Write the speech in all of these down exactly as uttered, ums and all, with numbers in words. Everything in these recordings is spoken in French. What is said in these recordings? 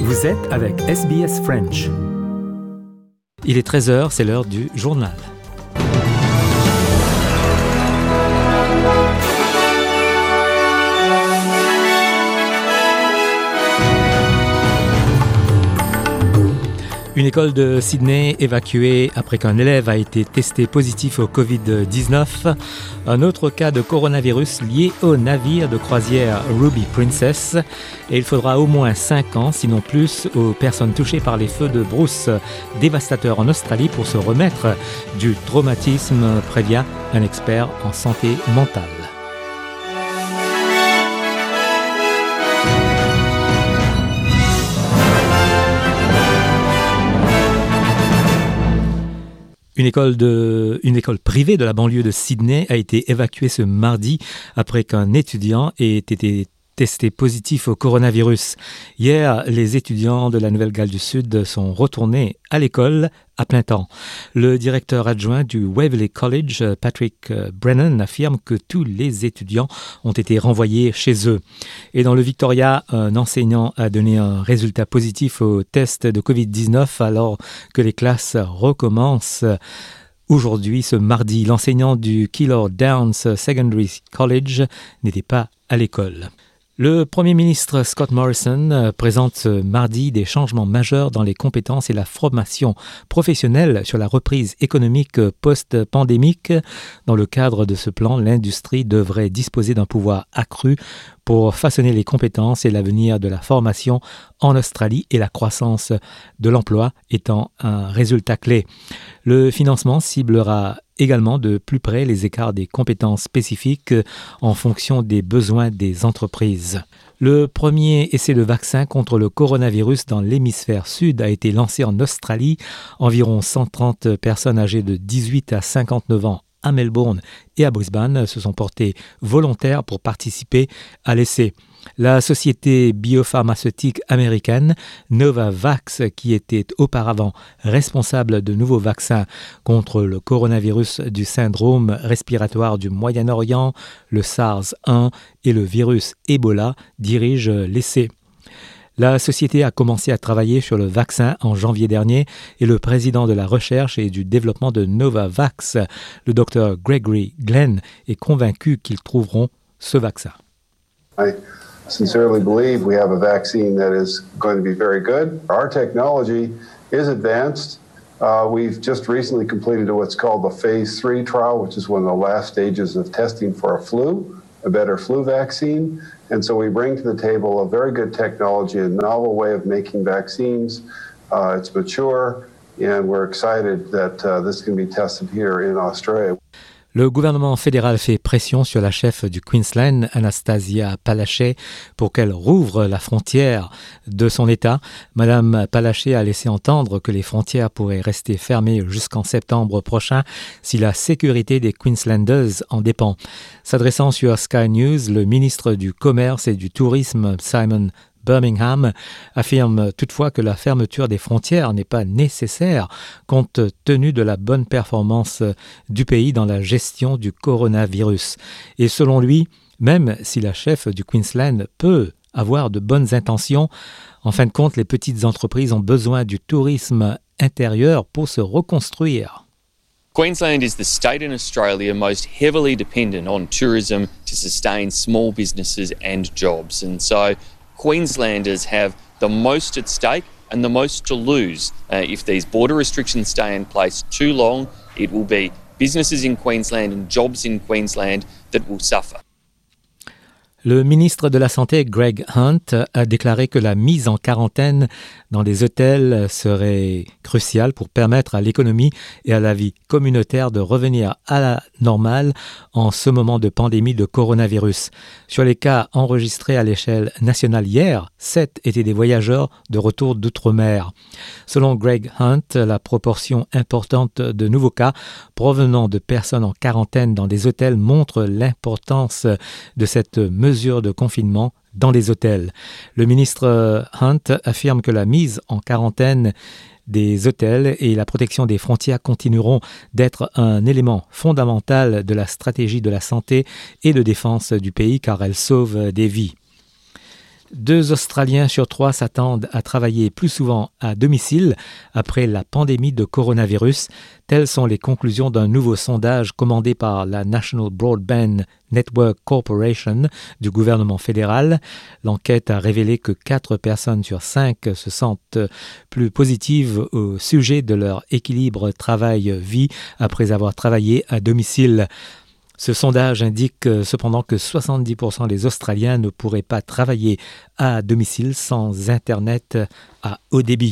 Vous êtes avec S B S French. Il est treize heures, c'est l'heure du journal. Une école de Sydney évacuée après qu'un élève a été testé positif au covid dix-neuf. Un autre cas de coronavirus lié au navire de croisière Ruby Princess. Et il faudra au moins cinq ans, sinon plus, aux personnes touchées par les feux de brousse dévastateurs en Australie pour se remettre du traumatisme, prévient un expert en santé mentale. Une école, de, une école privée de la banlieue de Sydney a été évacuée ce mardi après qu'un étudiant ait été testé positif au coronavirus. Hier, les étudiants de la Nouvelle-Galles du Sud sont retournés à l'école à plein temps. Le directeur adjoint du Waverley College, Patrick Brennan, affirme que tous les étudiants ont été renvoyés chez eux. Et dans le Victoria, un enseignant a donné un résultat positif au test de covid dix-neuf alors que les classes recommencent. Aujourd'hui, ce mardi, l'enseignant du Keilor Downs Secondary College n'était pas à l'école. Le Premier ministre Scott Morrison présente ce mardi des changements majeurs dans les compétences et la formation professionnelle sur la reprise économique post-pandémique. Dans le cadre de ce plan, l'industrie devrait disposer d'un pouvoir accru pour façonner les compétences et l'avenir de la formation en Australie et la croissance de l'emploi étant un résultat clé. Le financement ciblera également de plus près les écarts des compétences spécifiques en fonction des besoins des entreprises. Le premier essai de vaccin contre le coronavirus dans l'hémisphère sud a été lancé en Australie. Environ cent trente personnes âgées de dix-huit à cinquante-neuf ans à Melbourne et à Brisbane se sont portées volontaires pour participer à l'essai. La société biopharmaceutique américaine Novavax, qui était auparavant responsable de nouveaux vaccins contre le coronavirus du syndrome respiratoire du Moyen-Orient, le SARS un et le virus Ebola, dirige l'essai. La société a commencé à travailler sur le vaccin en janvier dernier et le président de la recherche et du développement de Novavax, le docteur Gregory Glenn, est convaincu qu'ils trouveront ce vaccin. I sincerely believe we have a vaccine that is going to be very good. Our technology is advanced. Uh, we've just recently completed what's called the phase three trial, which is one of the last stages of testing for a flu, a better flu vaccine. And so we bring to the table a very good technology, a novel way of making vaccines. Uh, it's mature, and we're excited that uh, this can be tested here in Australia. Le gouvernement fédéral fait pression sur la chef du Queensland, Anastasia Palaszczuk, pour qu'elle rouvre la frontière de son État. Madame Palaszczuk a laissé entendre que les frontières pourraient rester fermées jusqu'en septembre prochain si la sécurité des Queenslanders en dépend. S'adressant sur Sky News, le ministre du Commerce et du Tourisme, Simon Birmingham, affirme toutefois que la fermeture des frontières n'est pas nécessaire compte tenu de la bonne performance du pays dans la gestion du coronavirus. Et selon lui, même si la chef du Queensland peut avoir de bonnes intentions, en fin de compte, les petites entreprises ont besoin du tourisme intérieur pour se reconstruire. Queensland is the state in Australia most heavily dependent on tourism to sustain small businesses and jobs. And so Queenslanders have the most at stake and the most to lose. Uh, if these border restrictions stay in place too long, it will be businesses in Queensland and jobs in Queensland that will suffer. Le ministre de la Santé, Greg Hunt, a déclaré que la mise en quarantaine dans les hôtels serait cruciale pour permettre à l'économie et à la vie communautaire de revenir à la normale en ce moment de pandémie de coronavirus. Sur les cas enregistrés à l'échelle nationale hier, sept étaient des voyageurs de retour d'outre-mer. Selon Greg Hunt, la proportion importante de nouveaux cas provenant de personnes en quarantaine dans des hôtels montre l'importance de cette mesure de confinement dans les hôtels. Le ministre Hunt affirme que la mise en quarantaine des hôtels et la protection des frontières continueront d'être un élément fondamental de la stratégie de la santé et de défense du pays car elles sauvent des vies. Deux Australiens sur trois s'attendent à travailler plus souvent à domicile après la pandémie de coronavirus. Telles sont les conclusions d'un nouveau sondage commandé par la National Broadband Network Corporation du gouvernement fédéral. L'enquête a révélé que quatre personnes sur cinq se sentent plus positives au sujet de leur équilibre travail-vie après avoir travaillé à domicile. Ce sondage indique cependant que soixante-dix pour cent des Australiens ne pourraient pas travailler à domicile sans Internet à haut débit.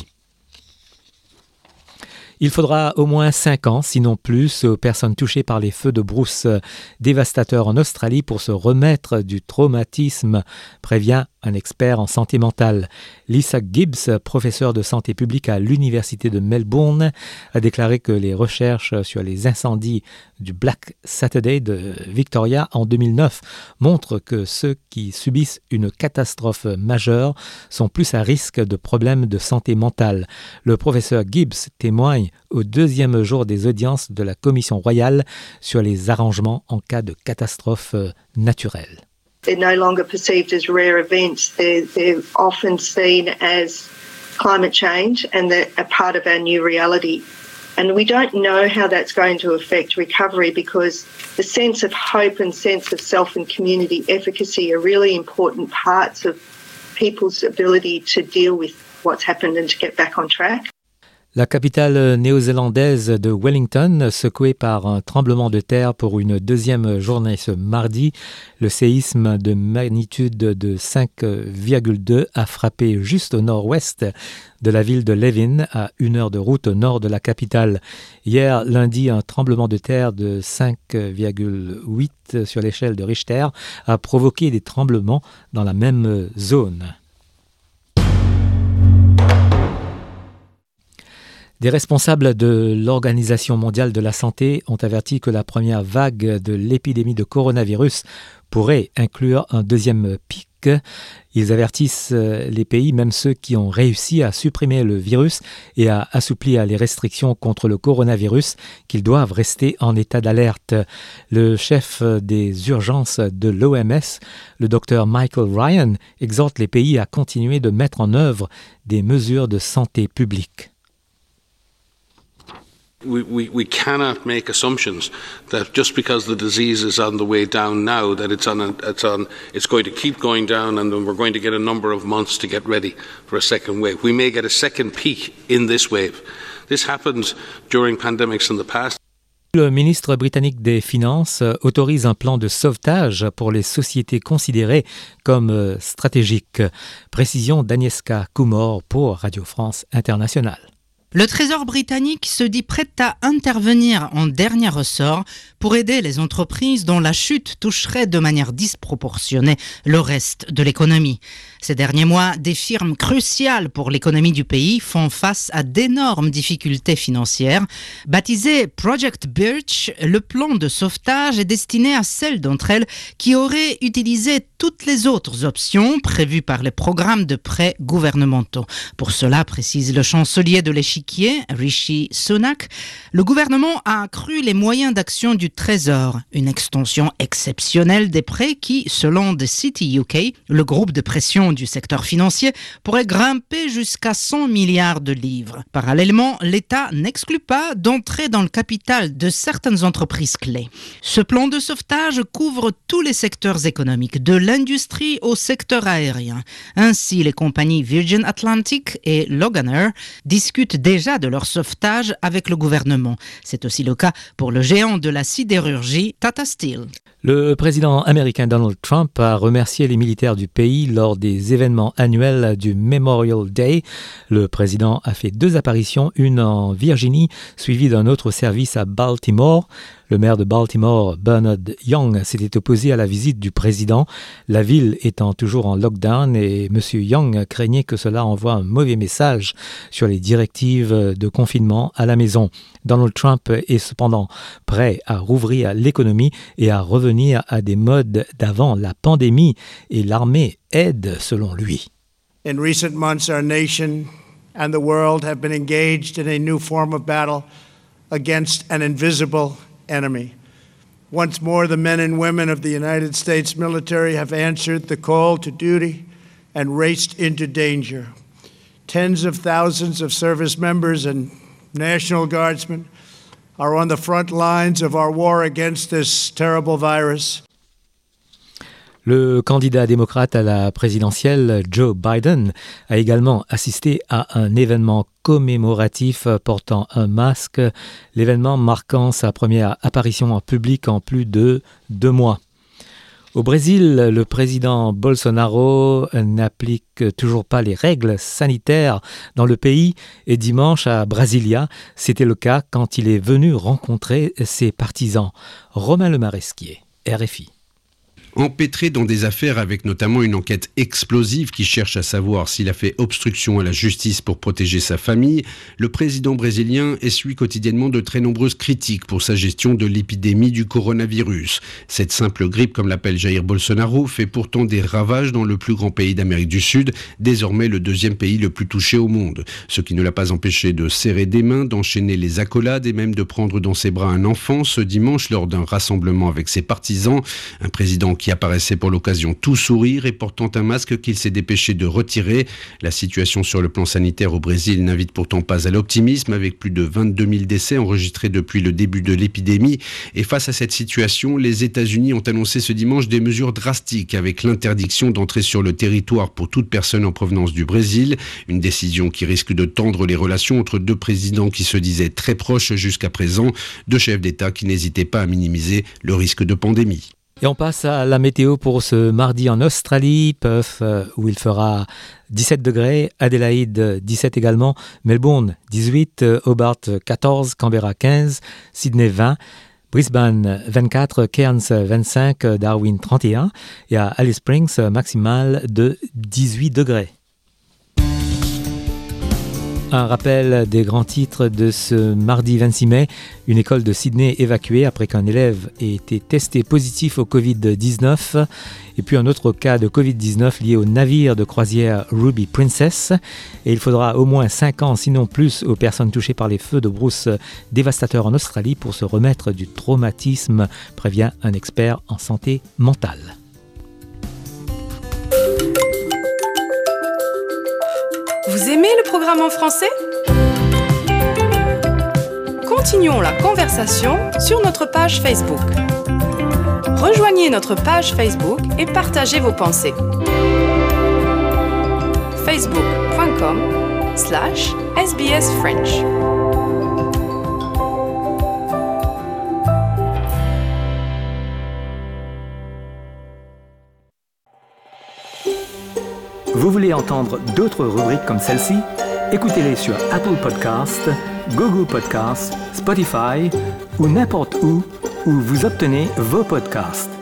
Il faudra au moins cinq ans, sinon plus, aux personnes touchées par les feux de brousse dévastateurs en Australie pour se remettre du traumatisme, prévient un expert en santé mentale. Lisa Gibbs, professeure de santé publique à l'Université de Melbourne, a déclaré que les recherches sur les incendies du Black Saturday de Victoria en deux mille neuf montrent que ceux qui subissent une catastrophe majeure sont plus à risque de problèmes de santé mentale. Le professeur Gibbs témoigne au deuxième jour des audiences de la Commission royale sur les arrangements en cas de catastrophe naturelle. They're no longer perceived as rare events. They're, they're often seen as climate change and they're a part of our new reality. And we don't know how that's going to affect recovery because the sense of hope and sense of self and community efficacy are really important parts of people's ability to deal with what's happened and to get back on track. La capitale néo-zélandaise de Wellington, secouée par un tremblement de terre pour une deuxième journée ce mardi. Le séisme de magnitude de cinq virgule deux a frappé juste au nord-ouest de la ville de Levin, à une heure de route au nord de la capitale. Hier, lundi, un tremblement de terre de cinq virgule huit sur l'échelle de Richter a provoqué des tremblements dans la même zone. Des responsables de l'Organisation mondiale de la santé ont averti que la première vague de l'épidémie de coronavirus pourrait inclure un deuxième pic. Ils avertissent les pays, même ceux qui ont réussi à supprimer le virus et à assouplir les restrictions contre le coronavirus, qu'ils doivent rester en état d'alerte. Le chef des urgences de l'O M S, le docteur Michael Ryan, exhorte les pays à continuer de mettre en œuvre des mesures de santé publique. We, we, we cannot make assumptions that just because the disease is on the way down now, that it's on, a, it's on, it's going to keep going down, and then we're going to get a number of months to get ready for a second wave. We may get a second peak in this wave. This happened during pandemics in the past. Le ministre britannique des Finances autorise un plan de sauvetage pour les sociétés considérées comme stratégiques. Précision d'Agnieszka Kumor pour Radio France Internationale. Le Trésor britannique se dit prêt à intervenir en dernier ressort pour aider les entreprises dont la chute toucherait de manière disproportionnée le reste de l'économie. Ces derniers mois, des firmes cruciales pour l'économie du pays font face à d'énormes difficultés financières. Baptisé Project Birch, le plan de sauvetage est destiné à celles d'entre elles qui auraient utilisé toutes les autres options prévues par les programmes de prêts gouvernementaux. Pour cela, précise le chancelier de l'échiquier, Rishi Sunak, le gouvernement a accru les moyens d'action du Trésor, une extension exceptionnelle des prêts qui, selon The City U K, le groupe de pression du secteur financier, pourrait grimper jusqu'à cent milliards de livres. Parallèlement, l'État n'exclut pas d'entrer dans le capital de certaines entreprises clés. Ce plan de sauvetage couvre tous les secteurs économiques, de l'industrie au secteur aérien. Ainsi, les compagnies Virgin Atlantic et Loganair discutent déjà de leur sauvetage avec le gouvernement. C'est aussi le cas pour le géant de la sidérurgie Tata Steel. Le président américain Donald Trump a remercié les militaires du pays lors des événements annuels du Memorial Day. Le président a fait deux apparitions, une en Virginie, suivie d'un autre service à Baltimore. Le maire de Baltimore, Bernard Young, s'était opposé à la visite du président, la ville étant toujours en lockdown, et M. Young craignait que cela envoie un mauvais message sur les directives de confinement à la maison. Donald Trump est cependant prêt à rouvrir l'économie et à revenir à des modes d'avant la pandémie, et l'armée aide selon lui. In recent months, our nation and the world have been engaged in a new form of battle against an invisible enemy. Once more, the men and women of the United States military have answered the call to duty and raced into danger. Tens of thousands of service members and National Guardsmen are on the front lines of our war against this terrible virus. Le candidat démocrate à la présidentielle, Joe Biden, a également assisté à un événement commémoratif portant un masque, l'événement marquant sa première apparition en public en plus de deux mois. Au Brésil, le président Bolsonaro n'applique toujours pas les règles sanitaires dans le pays et dimanche à Brasilia, c'était le cas quand il est venu rencontrer ses partisans. Romain Lemaresquier, R F I. Empêtré dans des affaires avec notamment une enquête explosive qui cherche à savoir s'il a fait obstruction à la justice pour protéger sa famille, le président brésilien essuie quotidiennement de très nombreuses critiques pour sa gestion de l'épidémie du coronavirus. Cette simple grippe, comme l'appelle Jair Bolsonaro, fait pourtant des ravages dans le plus grand pays d'Amérique du Sud, désormais le deuxième pays le plus touché au monde. Ce qui ne l'a pas empêché de serrer des mains, d'enchaîner les accolades et même de prendre dans ses bras un enfant ce dimanche lors d'un rassemblement avec ses partisans. Un président qui qui apparaissait pour l'occasion tout sourire et portant un masque qu'il s'est dépêché de retirer. La situation sur le plan sanitaire au Brésil n'invite pourtant pas à l'optimisme, avec plus de vingt-deux mille décès enregistrés depuis le début de l'épidémie. Et face à cette situation, les États-Unis ont annoncé ce dimanche des mesures drastiques avec l'interdiction d'entrer sur le territoire pour toute personne en provenance du Brésil. Une décision qui risque de tendre les relations entre deux présidents qui se disaient très proches jusqu'à présent, deux chefs d'État qui n'hésitaient pas à minimiser le risque de pandémie. Et on passe à la météo pour ce mardi en Australie, Perth où il fera dix-sept degrés, Adélaïde dix-sept également, Melbourne dix-huit, Hobart quatorze, Canberra quinze, Sydney vingt, Brisbane vingt-quatre, Cairns vingt-cinq, Darwin trente et un et à Alice Springs maximale de dix-huit degrés. Un rappel des grands titres de ce mardi vingt-six mai. Une école de Sydney évacuée après qu'un élève ait été testé positif au covid dix-neuf. Et puis un autre cas de covid dix-neuf lié au navire de croisière Ruby Princess. Et il faudra au moins cinq ans, sinon plus, aux personnes touchées par les feux de brousse dévastateurs en Australie pour se remettre du traumatisme, prévient un expert en santé mentale. Vous aimez le programme en français ? Continuons la conversation sur notre page Facebook. Rejoignez notre page Facebook et partagez vos pensées. facebook.com slash sbsfrench. Vous voulez entendre d'autres rubriques comme celle-ci ? Écoutez-les sur Apple Podcasts, Google Podcasts, Spotify ou n'importe où où vous obtenez vos podcasts.